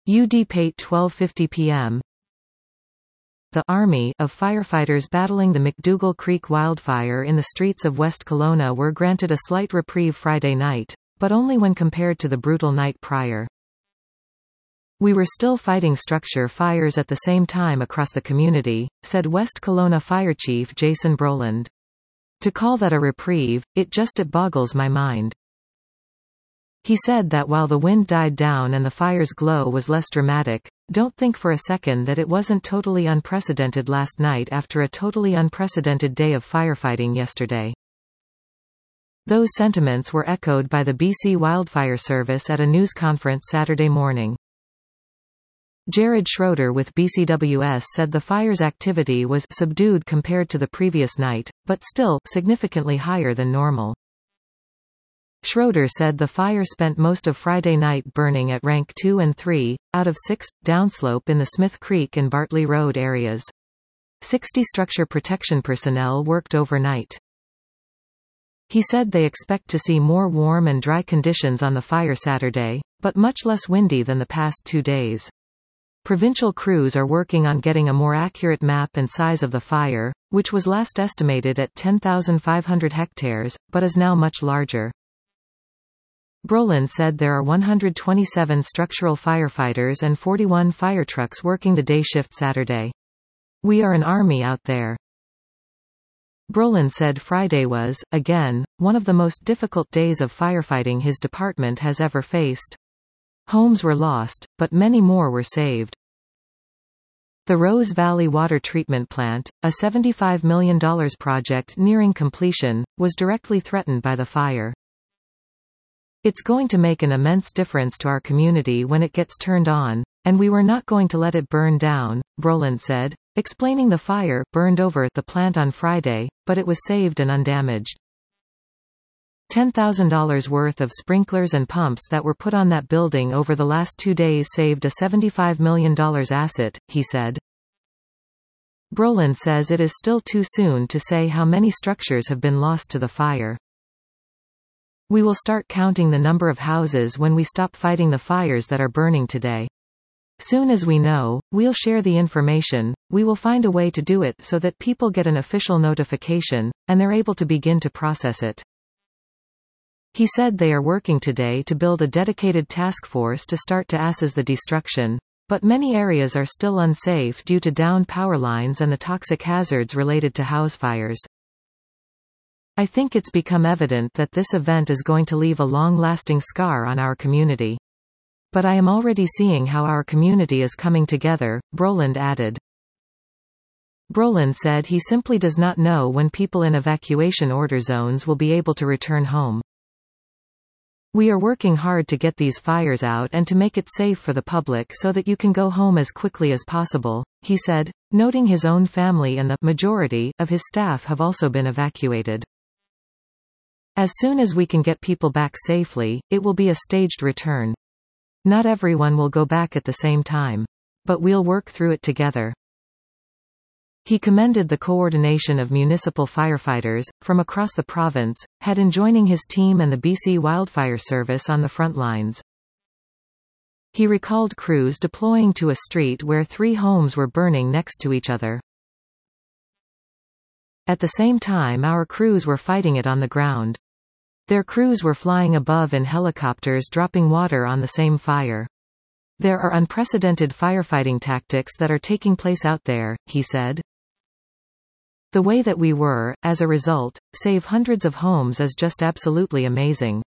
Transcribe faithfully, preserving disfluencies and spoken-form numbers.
U D P eight twelve fifty p m The army of firefighters battling the McDougal Creek wildfire in the streets of West Kelowna were granted a slight reprieve Friday night, but only when compared to the brutal night prior. "We were still fighting structure fires at the same time across the community," said West Kelowna Fire Chief Jason Brolin. "To call that a reprieve, it just it boggles my mind." He said that while the wind died down and the fire's glow was less dramatic, "Don't think for a second that it wasn't totally unprecedented last night after a totally unprecedented day of firefighting yesterday." Those sentiments were echoed by the B C Wildfire Service at a news conference Saturday morning. Jared Schroeder with B C W S said the fire's activity was subdued compared to the previous night, but still significantly higher than normal. Schroeder said the fire spent most of Friday night burning at rank two and three, out of six, downslope in the Smith Creek and Bartley Road areas. Sixty structure protection personnel worked overnight. He said they expect to see more warm and dry conditions on the fire Saturday, but much less windy than the past two days. Provincial crews are working on getting a more accurate map and size of the fire, which was last estimated at ten thousand five hundred hectares, but is now much larger. Brolin said there are one hundred twenty-seven structural firefighters and forty-one fire trucks working the day shift Saturday. "We are an army out there." Brolin said Friday was, again, one of the most difficult days of firefighting his department has ever faced. Homes were lost, but many more were saved. The Rose Valley Water Treatment Plant, a seventy-five million dollar project nearing completion, was directly threatened by the fire. "It's going to make an immense difference to our community when it gets turned on, and we were not going to let it burn down," Brolin said, explaining the fire burned over the plant on Friday, but it was saved and undamaged. ten thousand dollars worth of sprinklers and pumps that were put on that building over the last two days saved a seventy-five million dollar asset, he said. Brolin says it is still too soon to say how many structures have been lost to the fire. "We will start counting the number of houses when we stop fighting the fires that are burning today. Soon as we know, we'll share the information. We will find a way to do it so that people get an official notification, and they're able to begin to process it." He said they are working today to build a dedicated task force to start to assess the destruction, but many areas are still unsafe due to downed power lines and the toxic hazards related to house fires. "I think it's become evident that this event is going to leave a long-lasting scar on our community. But I am already seeing how our community is coming together," Brolin added. Brolin said he simply does not know when people in evacuation order zones will be able to return home. "We are working hard to get these fires out and to make it safe for the public so that you can go home as quickly as possible," he said, noting his own family and the majority of his staff have also been evacuated. "As soon as we can get people back safely, it will be a staged return. Not everyone will go back at the same time. But we'll work through it together." He commended the coordination of municipal firefighters, from across the province, had in joining his team and the B C Wildfire Service on the front lines. He recalled crews deploying to a street where three homes were burning next to each other. "At the same time our crews were fighting it on the ground. Their crews were flying above in helicopters dropping water on the same fire. There are unprecedented firefighting tactics that are taking place out there," he said. "The way that we were, as a result, save hundreds of homes is just absolutely amazing."